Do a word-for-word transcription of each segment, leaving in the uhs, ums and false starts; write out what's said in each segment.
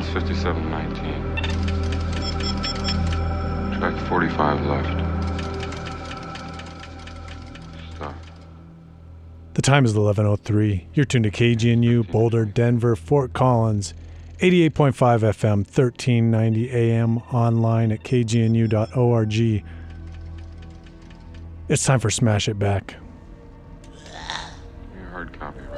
Sequence fifty-seven nineteen. Track forty-five left. Stop. The time is eleven oh three. You're tuned to K G N U, Boulder, Denver, Fort Collins, eighty-eight point five F M, thirteen ninety A M, online at k g n u dot org. It's time for Smash It Back. Your hard copy, right?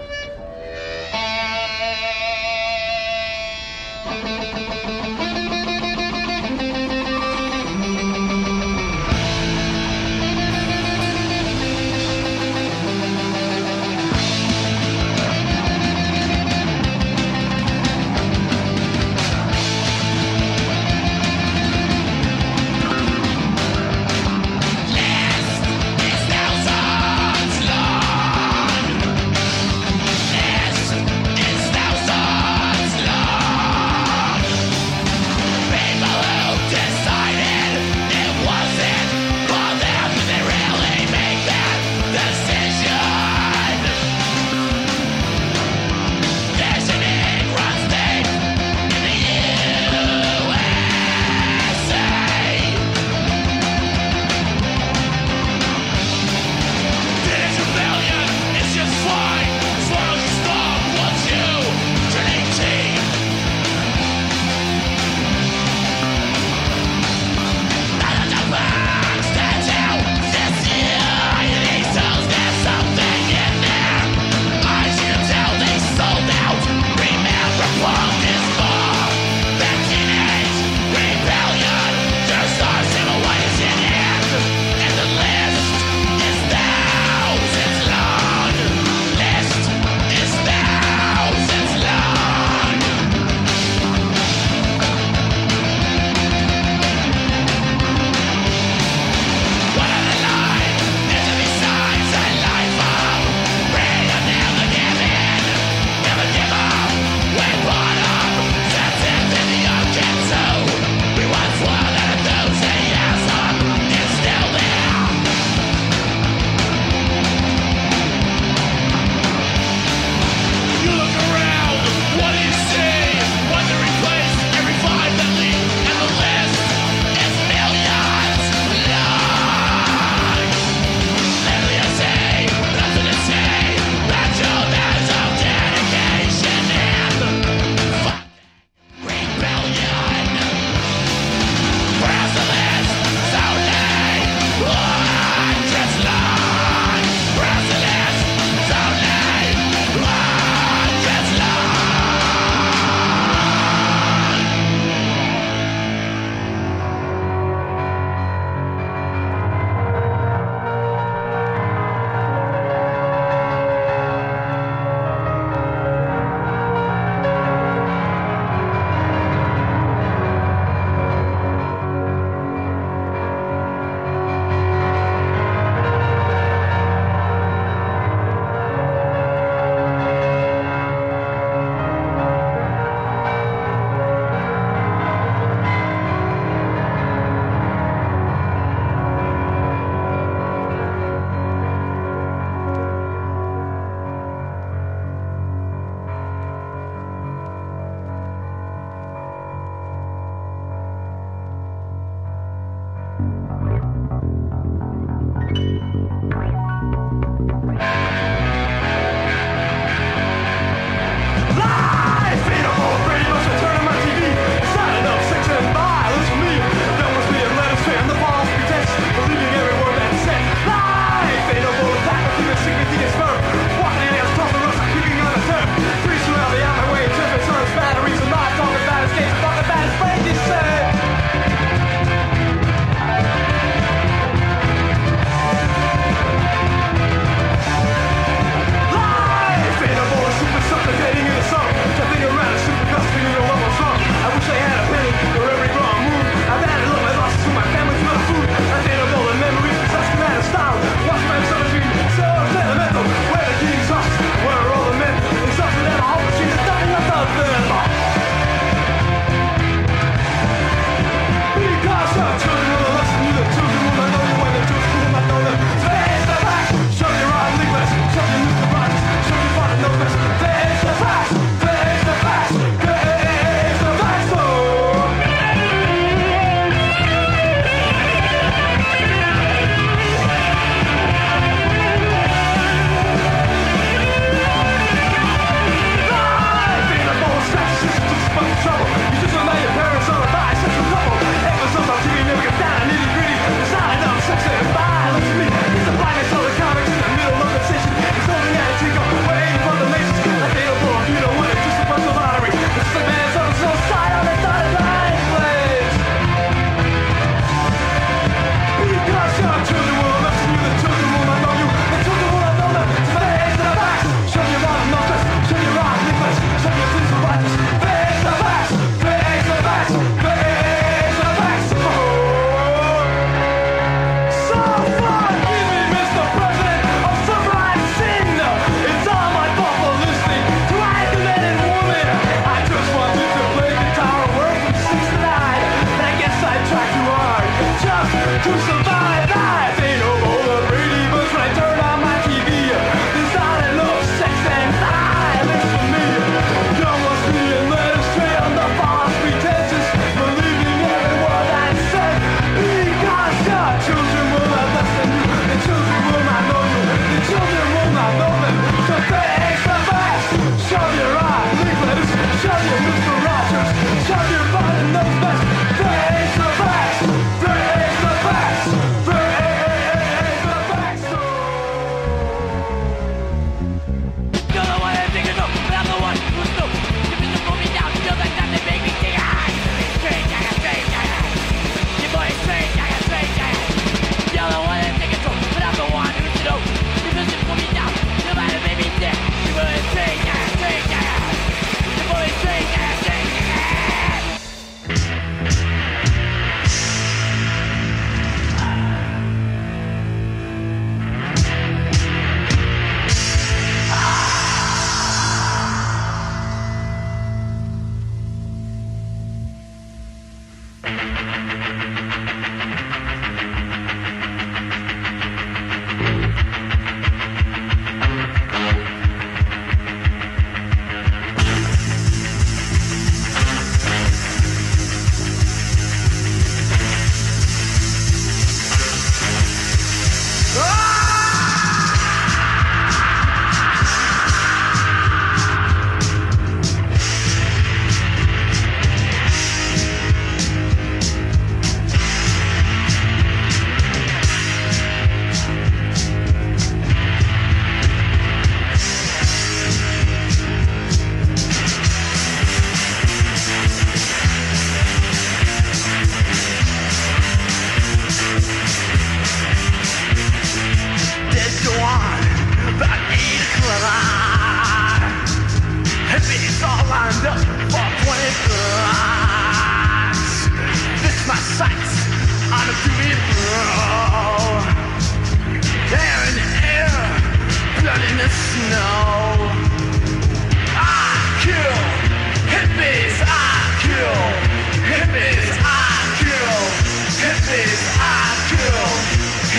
Yes, it's Elsa!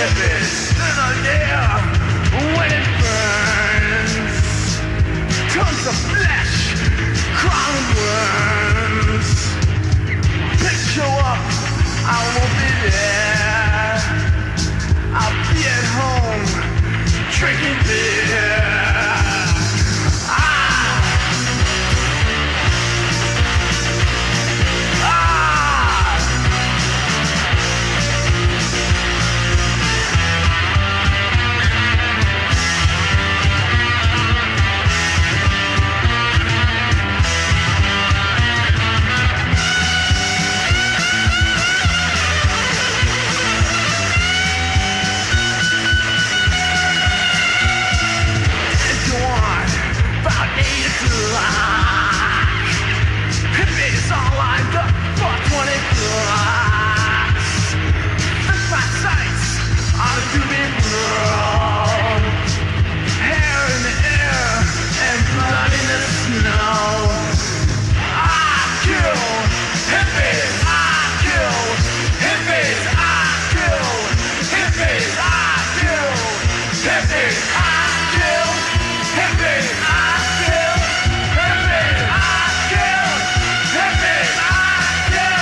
hippies in the air when it burns. Tons of flesh, crawling worms. Picture up, I won't be there. I'll be at home, drinking beer. Hippies all lined up for twenty blocks. Fix my sights on a doobie world. Hair in the air and blood in the snow. I kill hippies, I kill hippies, I kill hippies, I kill hippies, I kill hippies, I kill hippies, I kill hippies, I kill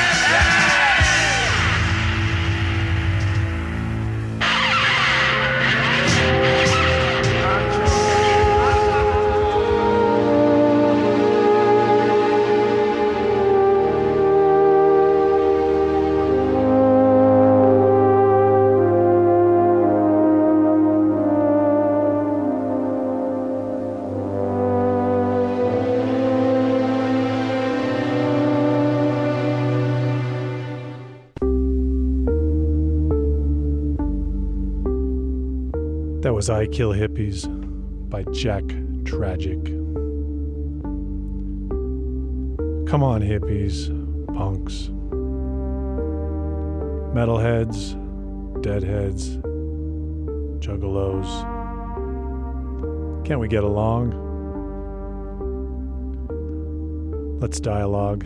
That was I Kill Hippies by Jack Tragic. Come on, hippies, punks, metalheads, deadheads, juggalos. Can't we get along? Let's dialogue.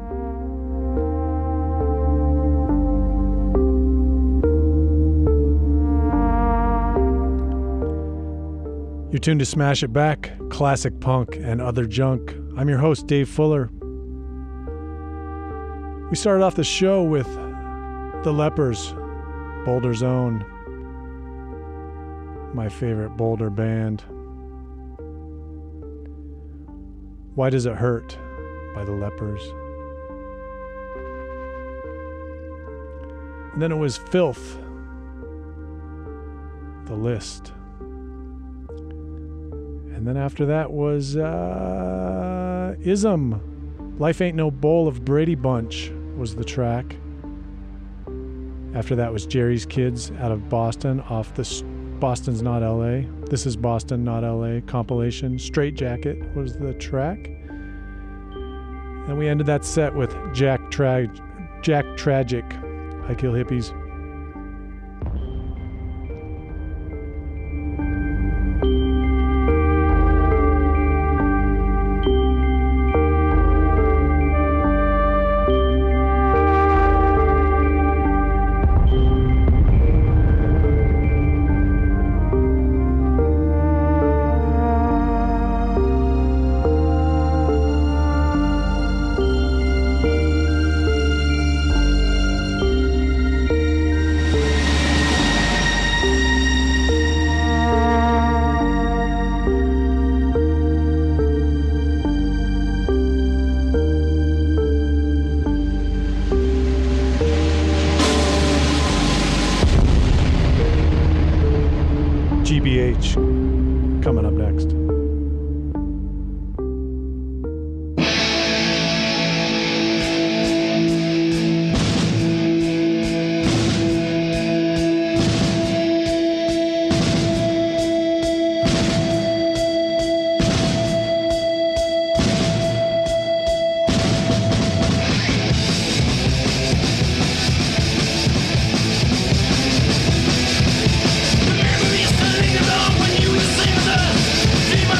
You're tuned to Smash It Back, classic punk and other junk. I'm your host, Dave Fuller. We started off the show with The Lepers, Boulder's Own, my favorite Boulder band. Why Does It Hurt by The Lepers. And then it was Filth, The List. And then after that was uh, Ism. Life Ain't No Bowl of Brady Bunch was the track. After that was Jerry's Kids out of Boston off the Boston's Not L A. This is Boston Not L A compilation. Straight Jacket was the track. And we ended that set with Jack, Tra- Jack Tragic, I Kill Hippies. G B H coming up next. When you were singing the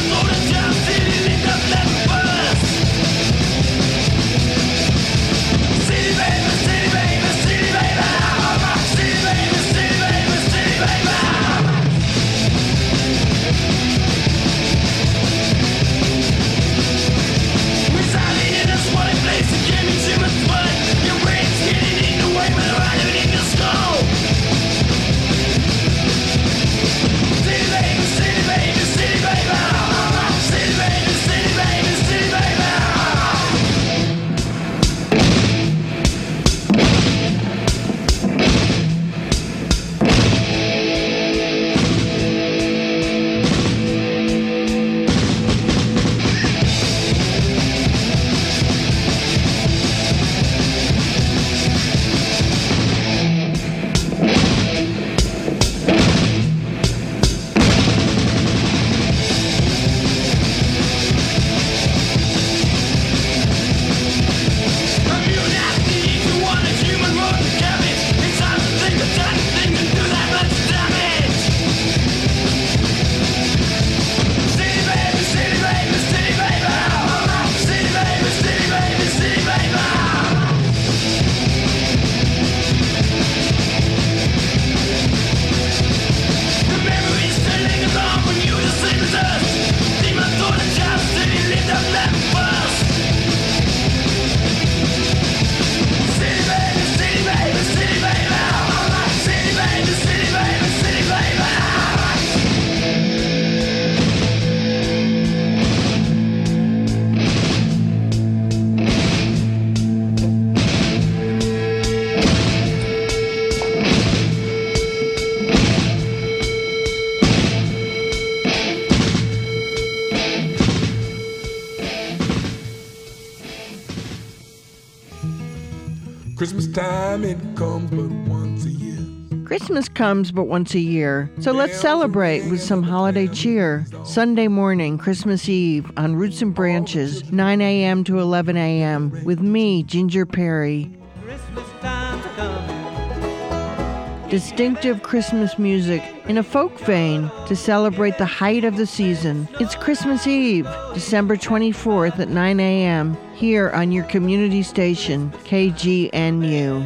time it comes but once a year. Christmas comes but once a year, so let's celebrate with some holiday cheer. Sunday morning, Christmas Eve, on Roots and Branches, nine a.m. to eleven a.m., with me, Ginger Perry. Christmas time's coming. Distinctive Christmas music in a folk vein to celebrate the height of the season. It's Christmas Eve, December twenty-fourth at nine a.m., here on your community station, K G N U.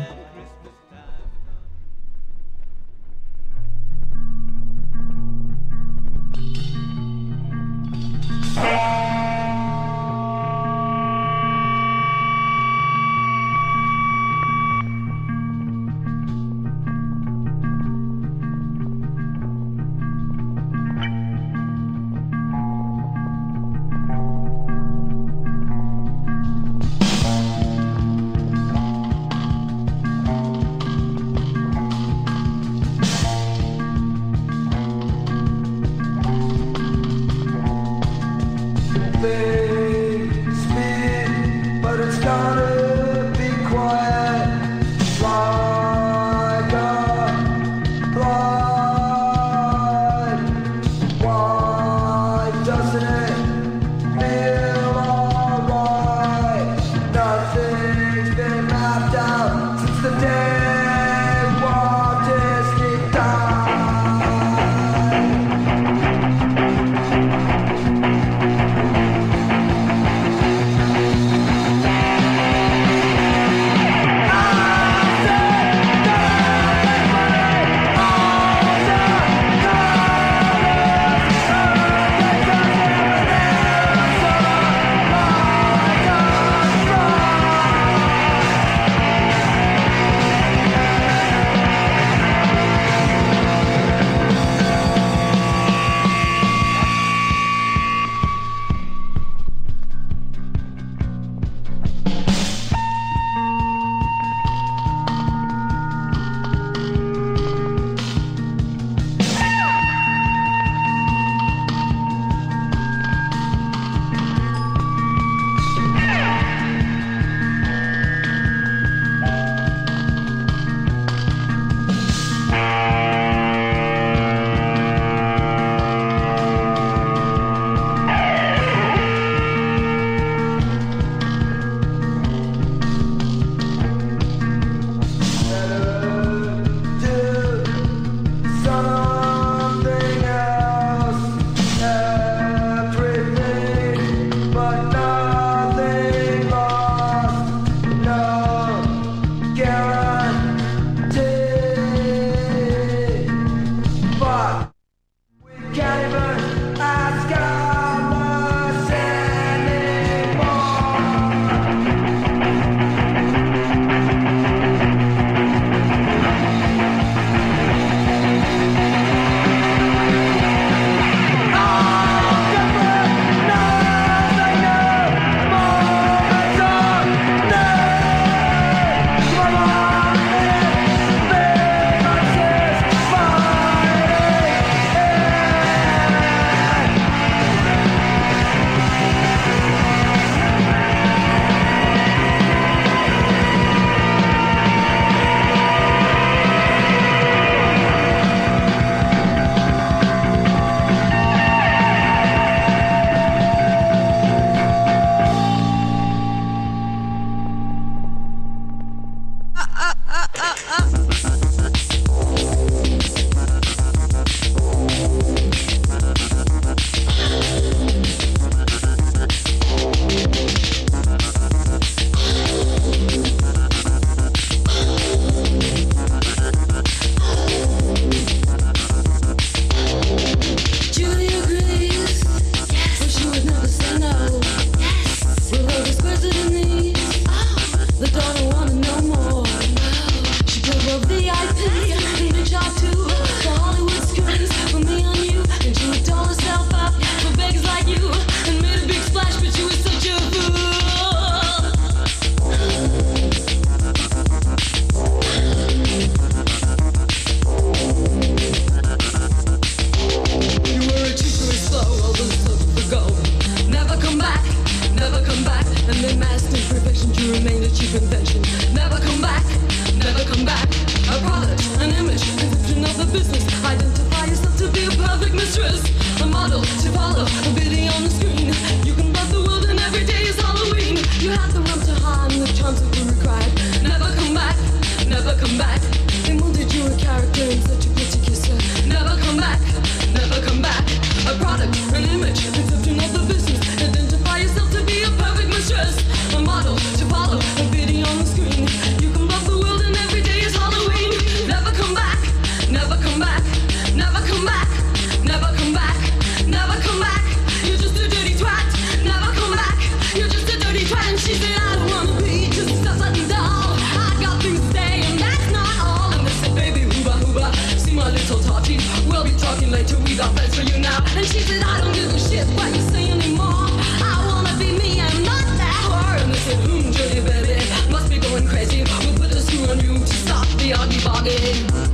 Identify yourself to be a perfect mistress, a model to follow, a video on the screen. You can love the world and every day is Halloween. You had the rump to hide and the charms that were required. Never come back, never come back. They molded you a character in such a pretty kisser. Never come back, never come back. A product, an image, exception of the business. Identify yourself to be a perfect mistress, a model to follow, a video on the screen. You can love the world and every day is Halloween. Never come back, never come back, never come back, never come back, never come back. You're just a dirty twat. Never come back. You're just a dirty twat. And she said, I don't wanna be just a sudden doll. I got things to say and that's not all. And they said, baby, hooba hooba, see my little totty. We'll be talking later. We got plans for you now. And she said, I don't give a shit what you say anymore. I wanna be me. I'm not that whore. And they said, hmm, dirty baby, must be going crazy. We'll put a screw on you to stop the oggy boggy.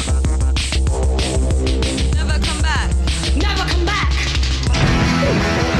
Never come back. Never come back.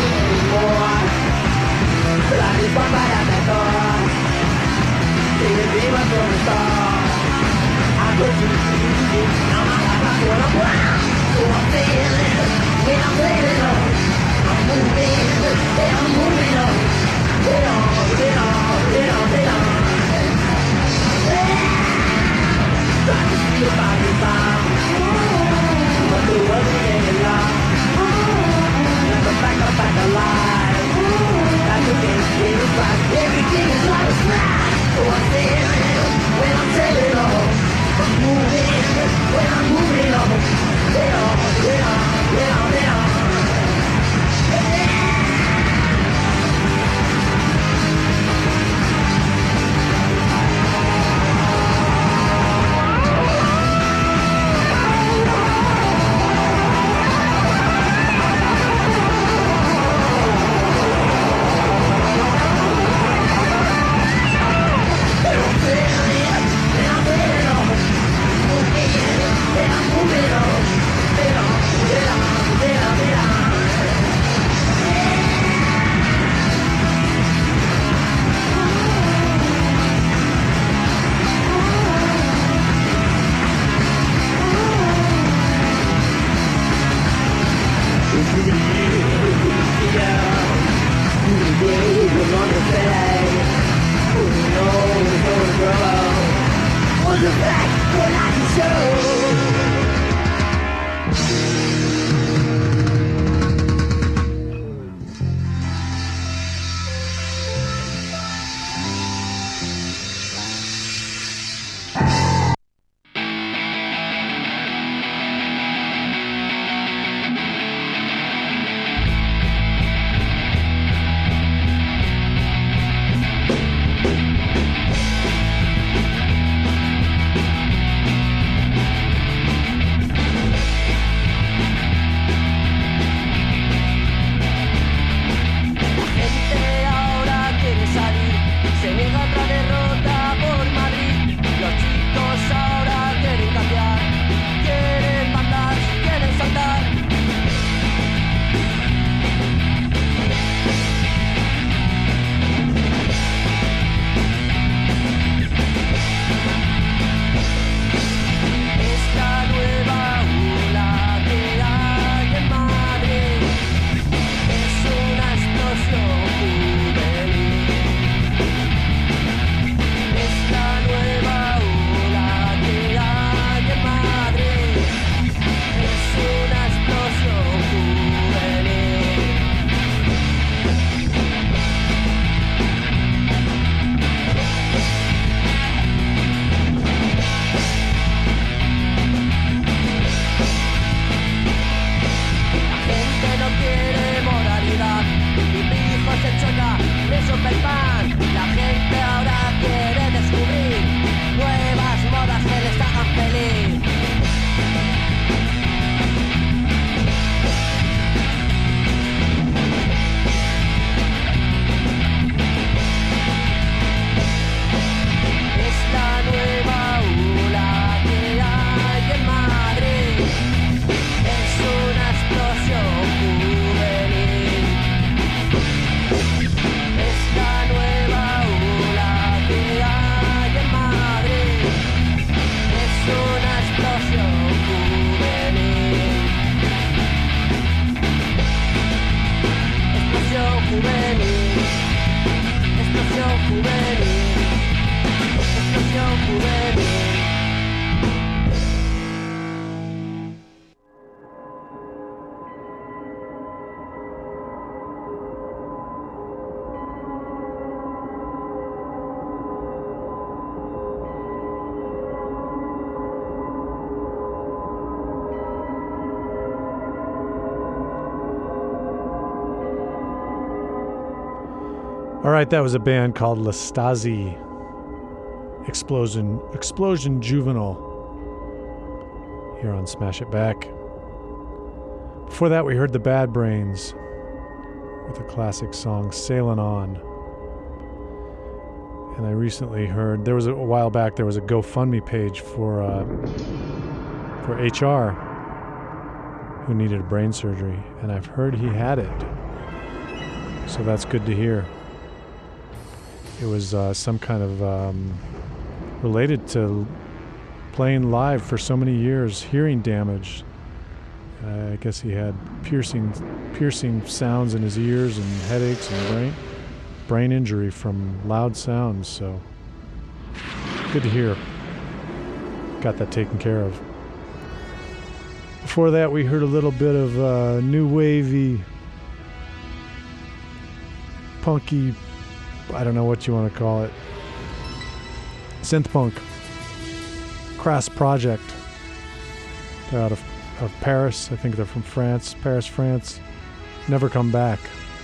All right, that was a band called La Stasi. Explosion, Explosion Juvenile. Here on Smash It Back. Before that, we heard the Bad Brains with a classic song, Sailin' On. And I recently heard, there was a, a while back, there was a GoFundMe page for uh, for H R who needed a brain surgery, and I've heard he had it. So that's good to hear. It was uh, some kind of um, related to playing live for so many years, hearing damage. Uh, I guess he had piercing, piercing sounds in his ears and headaches and brain, brain injury from loud sounds. So good to hear. Got that taken care of. Before that, we heard a little bit of uh, new wavy, punky, I don't know what you want to call it, synth punk. Crass Project. They're out of, of Paris. I think they're from France. Paris, France. Never come back.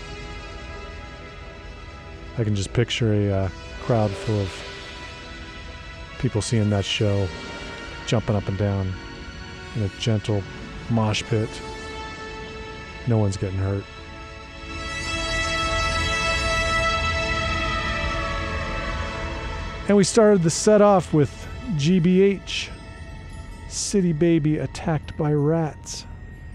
I can just picture a uh, crowd full of people seeing that show, jumping up and down in a gentle mosh pit. No one's getting hurt. And we started the set off with G B H, City Baby Attacked by Rats.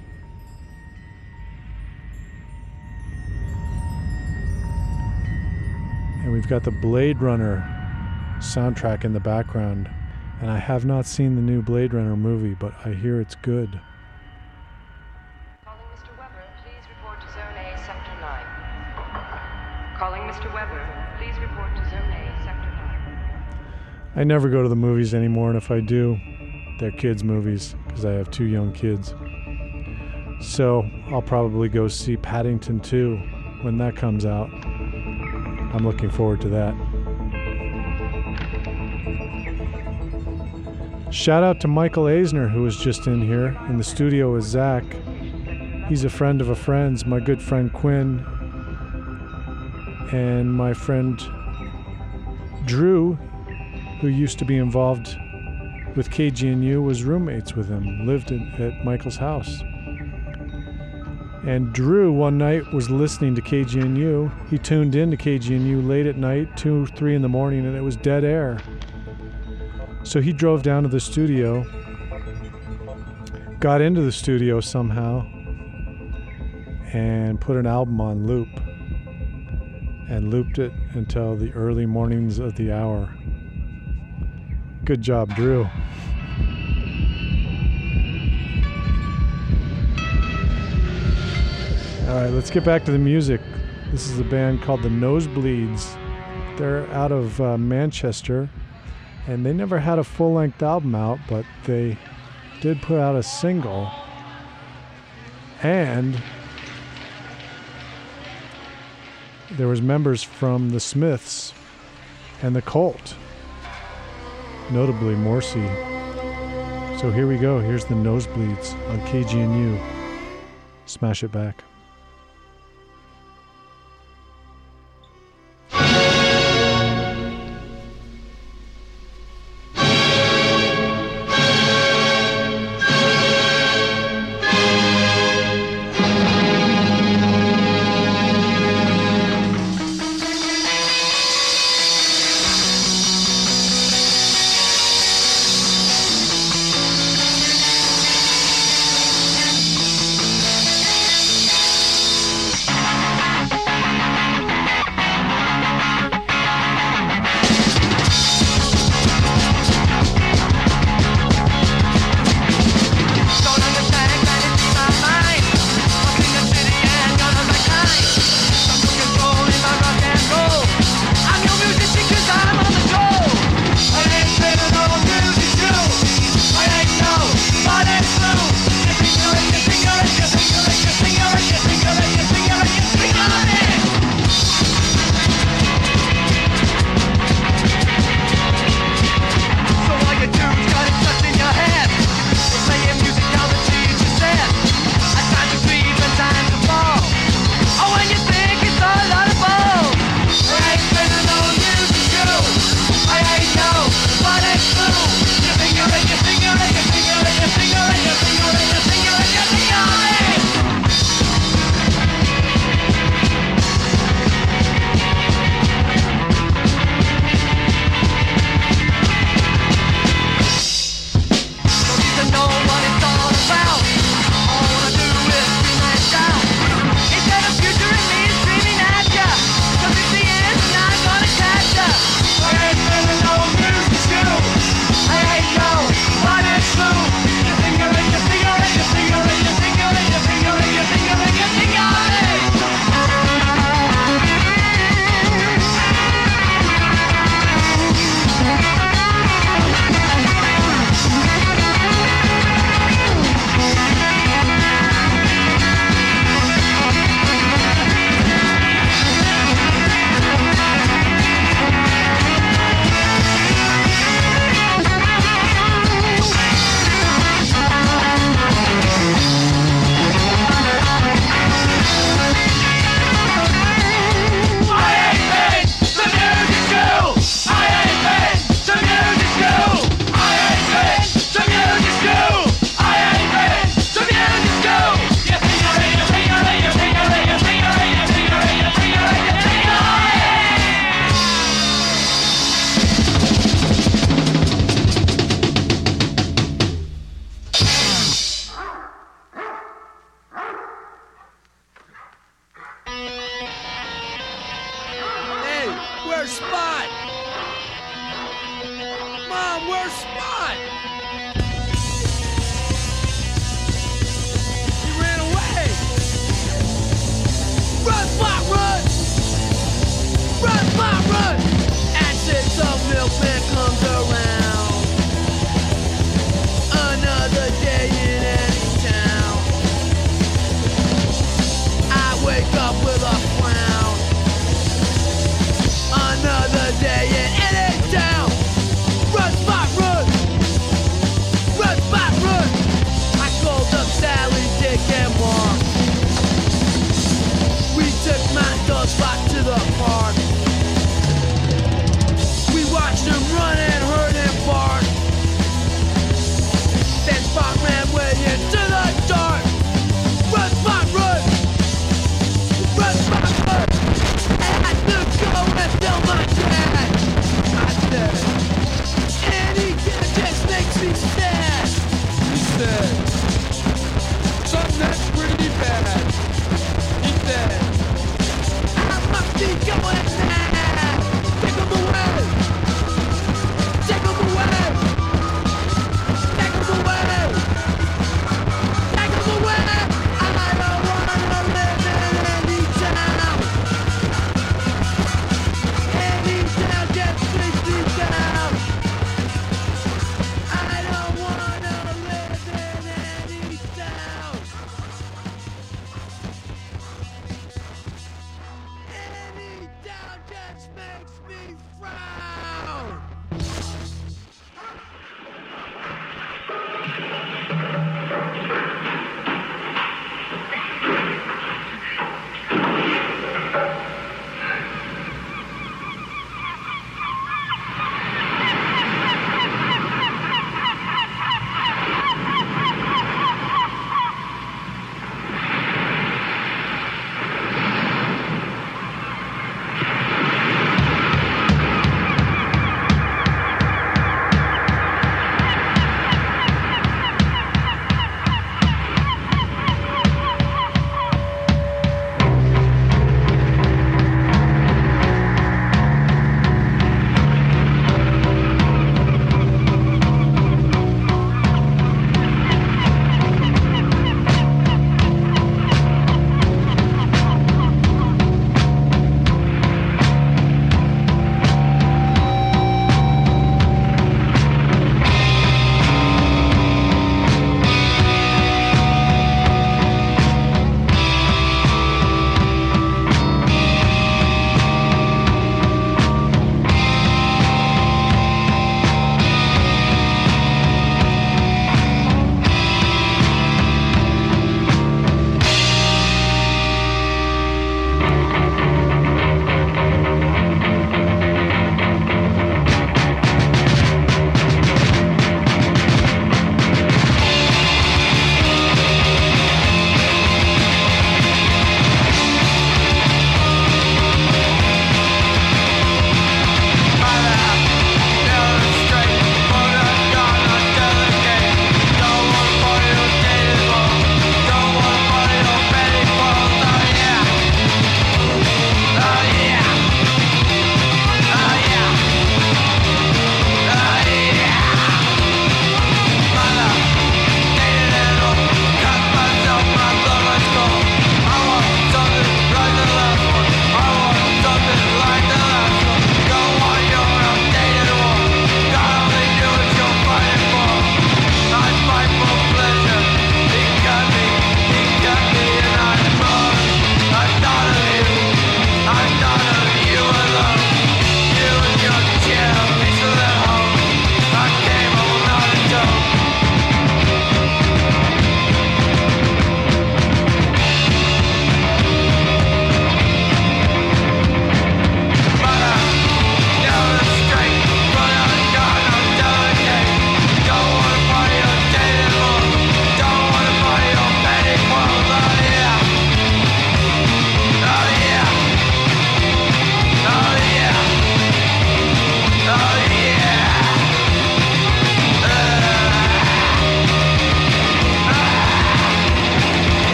And we've got the Blade Runner soundtrack in the background. And I have not seen the new Blade Runner movie, but I hear it's good. Calling Mister Weber, please report to Zone A, Sector nine. Calling Mister Weber, please report to Zone A, Sector nine. I never go to the movies anymore, and if I do, they're kids' movies, because I have two young kids. So I'll probably go see Paddington two when that comes out. I'm looking forward to that. Shout out to Michael Eisner, who was just in here in the studio with Zach. He's a friend of a friend's, my good friend Quinn, and my friend Drew, who used to be involved with K G N U, was roommates with him, lived in, at Michael's house. And Drew one night was listening to K G N U. He tuned in to K G N U late at night, two, three in the morning, and it was dead air. So he drove down to the studio, got into the studio somehow, and put an album on loop, and looped it until the early mornings of the hour. Good job, Drew. All right, let's get back to the music. This is a band called the Nosebleeds. They're out of uh, Manchester. And they never had a full-length album out, but they did put out a single. And there was members from the Smiths and the Cult, notably Morrissey. So here we go. Here's the Nosebleeds on K G N U. Smash it back. Thank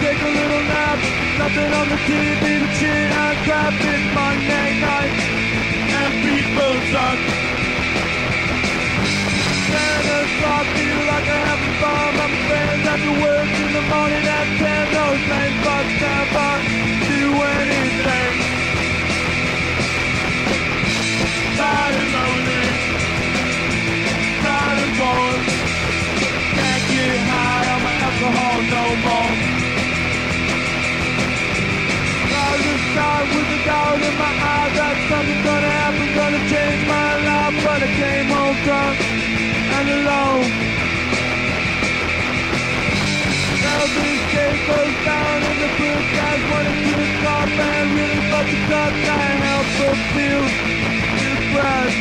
take a little nap. Nothing on the T V to cheer and crap. It's Monday night and people suck. Ten o'clock, feel like I have a bomb. I'm friends after work in the morning at ten. Those lame fucks never do anything. Tired and lonely, tired and bored. Can't get high on my alcohol no more. I was tired with a doubt in my eye that something's gonna happen, gonna change my life. But I came home drunk and alone. Now this day goes down in the book. Guys wanted to the car man, really fucking sucks. Can't help but feel depressed.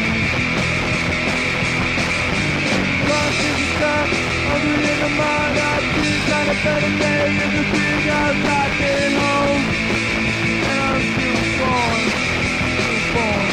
Drunk is a step, hungry in the mind. I feel kind of better day in the big house. I get home and I'm still born, still born.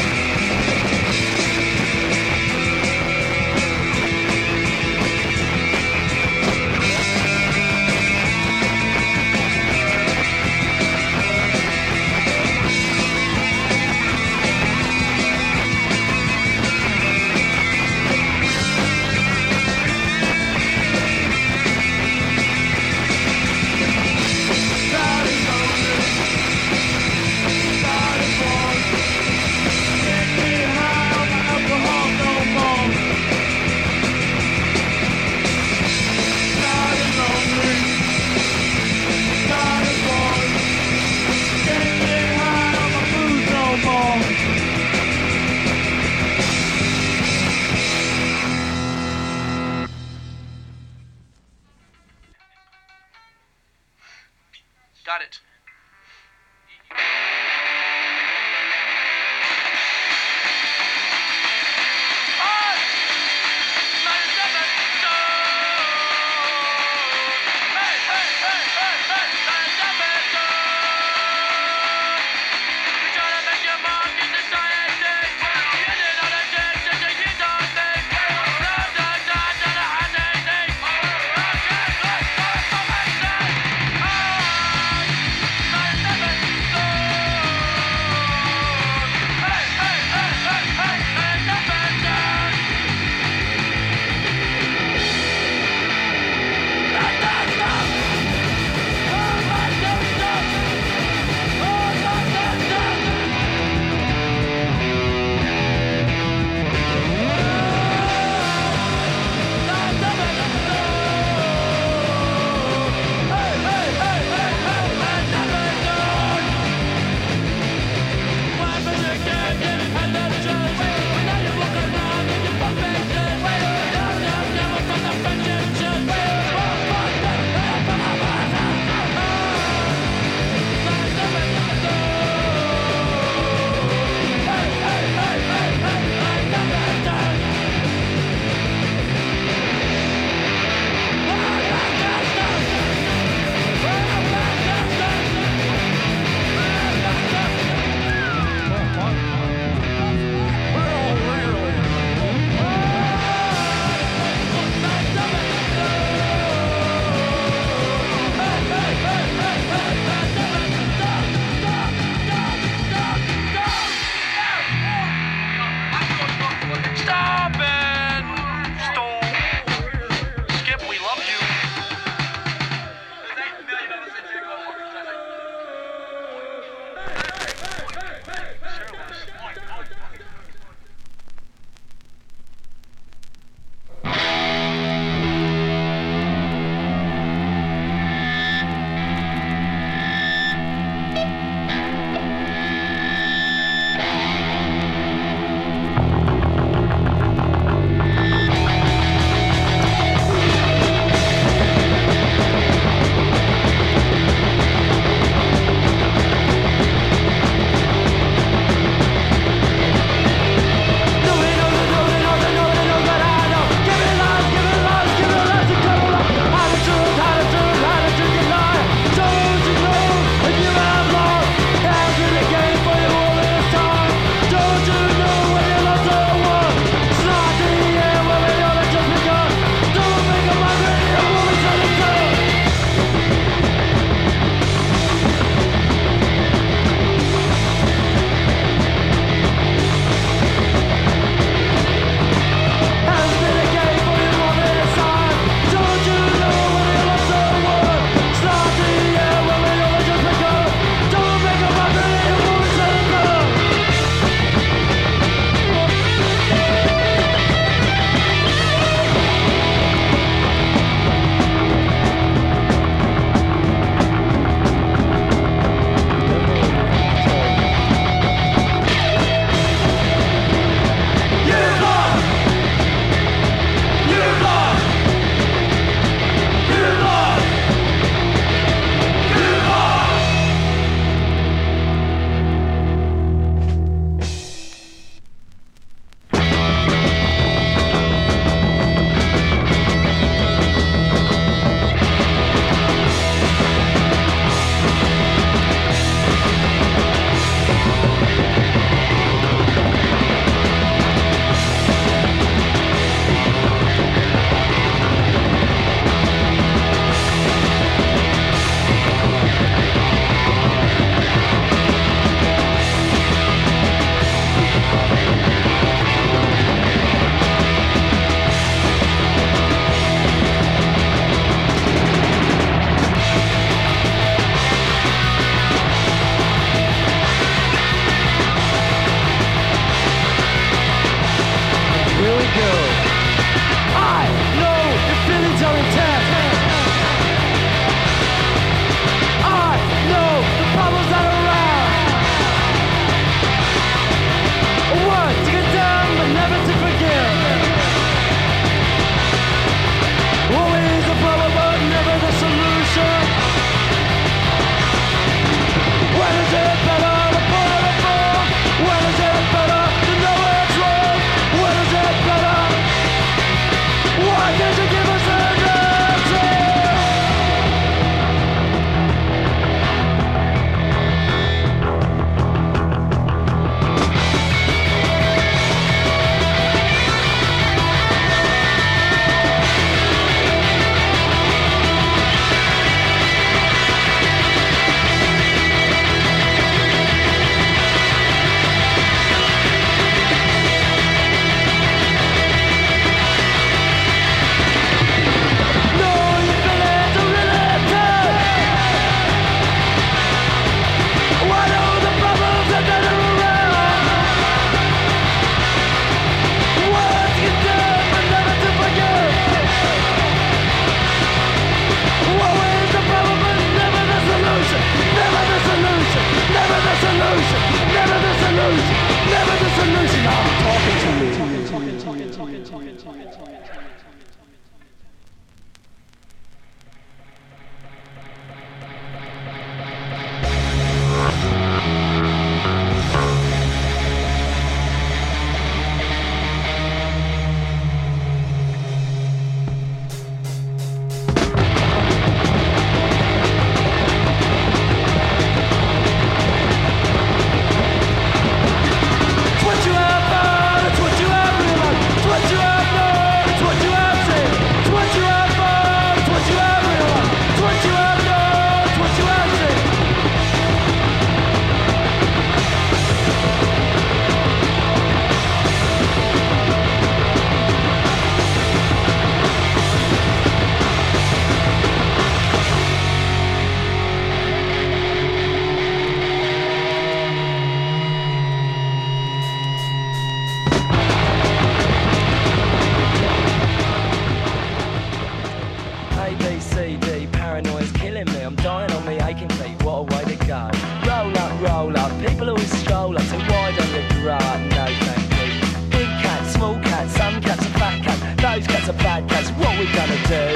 lot of people always stroll up, so why don't you grow up? No thank you. Big cats, small cats, some cats are fat cats, those cats are bad cats, what we gonna do?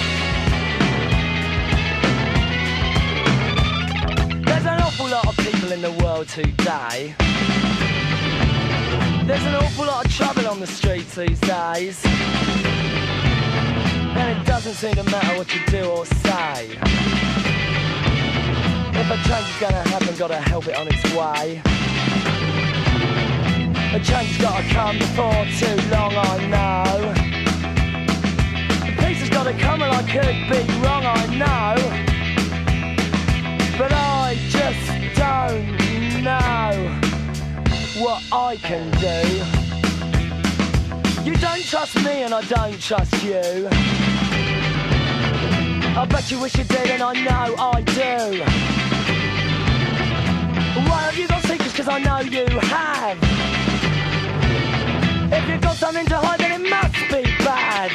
There's an awful lot of people in the world today. There's an awful lot of trouble on the streets these days. And it doesn't seem to matter what you do or say. If a change is gonna happen, gotta help it on its way. A change has gotta come before too long, I know. The peace has gotta come and I could be wrong, I know. But I just don't know what I can do. You don't trust me and I don't trust you. I bet you wish you did and I know I do. Why have you got secrets? Cause I know you have. If you've got something to hide then it must be bad.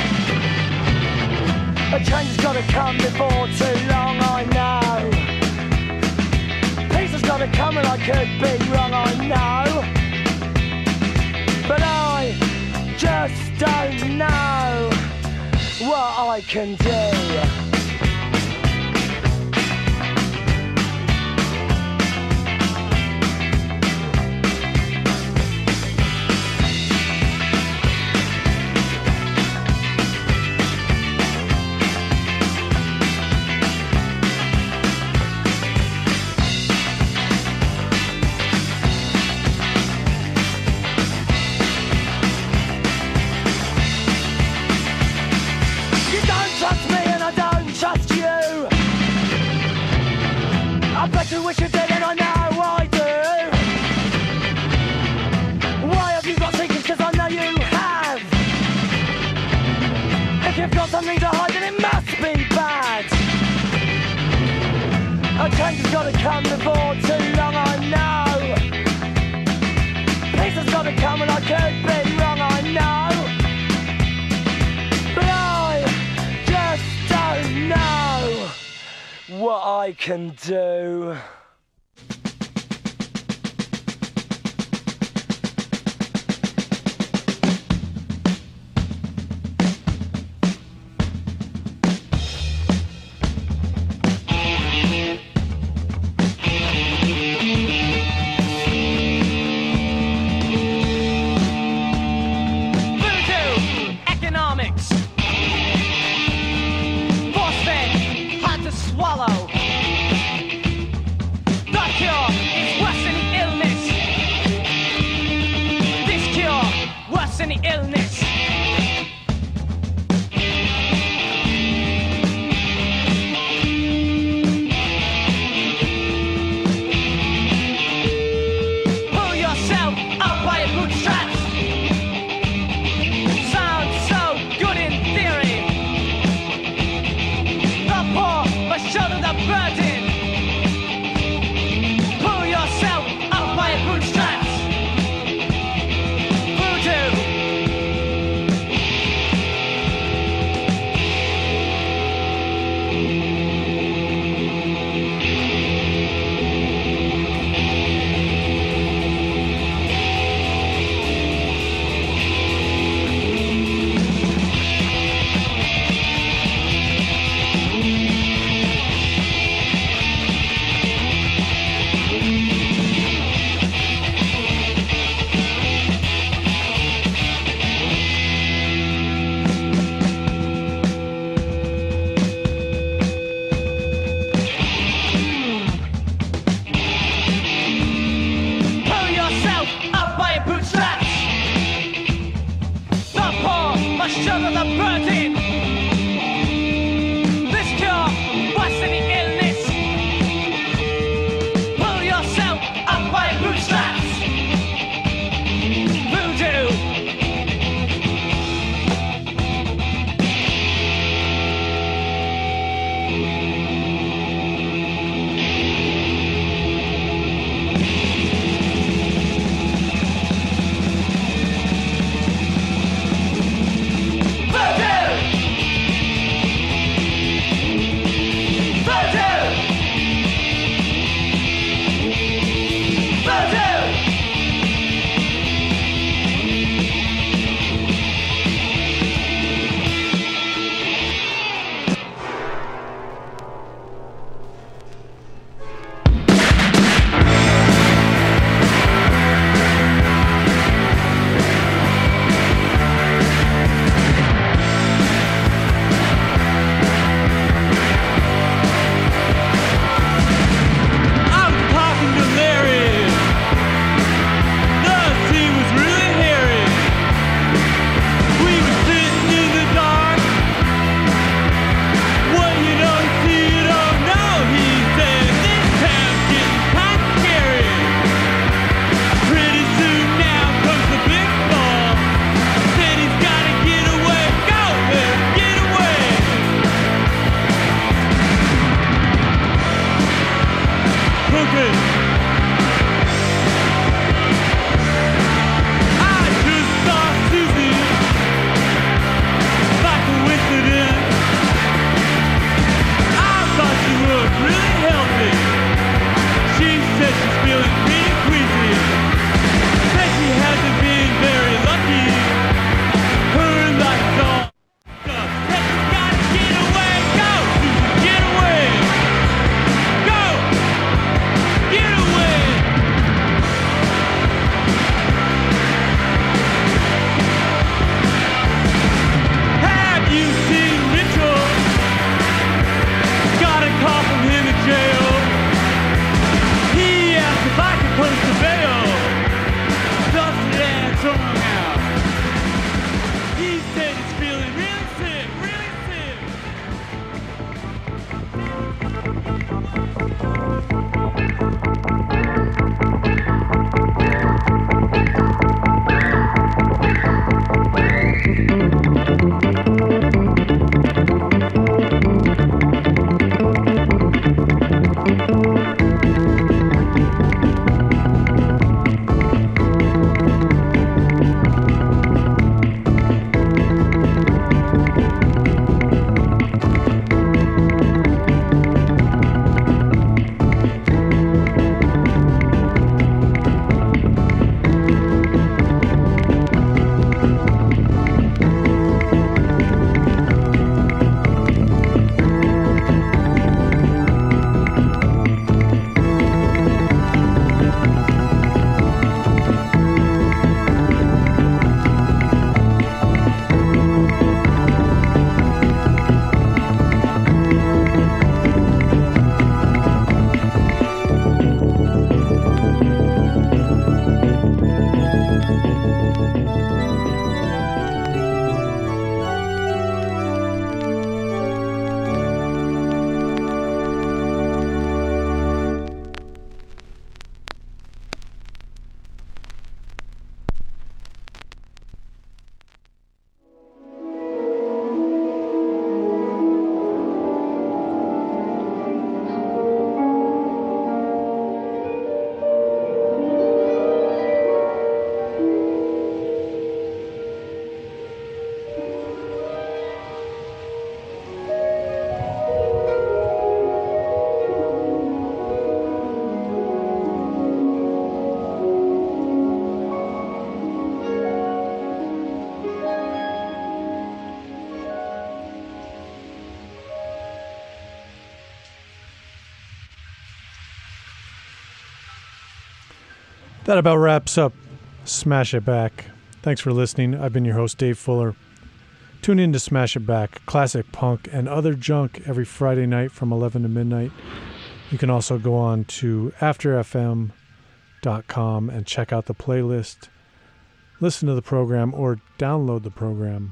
A change has gotta come before too long, I know. Peace has gotta come and I could be wrong, I know. But I just don't know what I can do. You wish you did and I know I do. Why have you got secrets? Cause I know you have. If you've got something to hide then it must be bad. A change has gotta come before too long, I know. Peace has gotta come and I could be wrong, I know. But I just don't know what I can do. Voodoo, economics, force-fed, hard to swallow. That about wraps up Smash It Back. Thanks for listening. I've been your host, Dave Fuller. Tune in to Smash It Back, classic punk and other junk every Friday night from eleven to midnight. You can also go on to after f m dot com and check out the playlist, listen to the program, or download the program.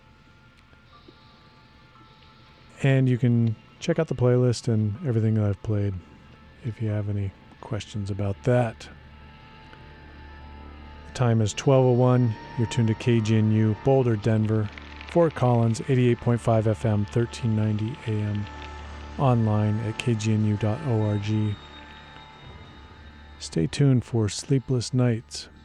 And you can check out the playlist and everything that I've played if you have any questions about that. The time is twelve oh one. You're tuned to K G N U, Boulder, Denver, Fort Collins, eighty-eight point five F M, thirteen ninety A M, online at k g n u dot org. Stay tuned for Sleepless Nights.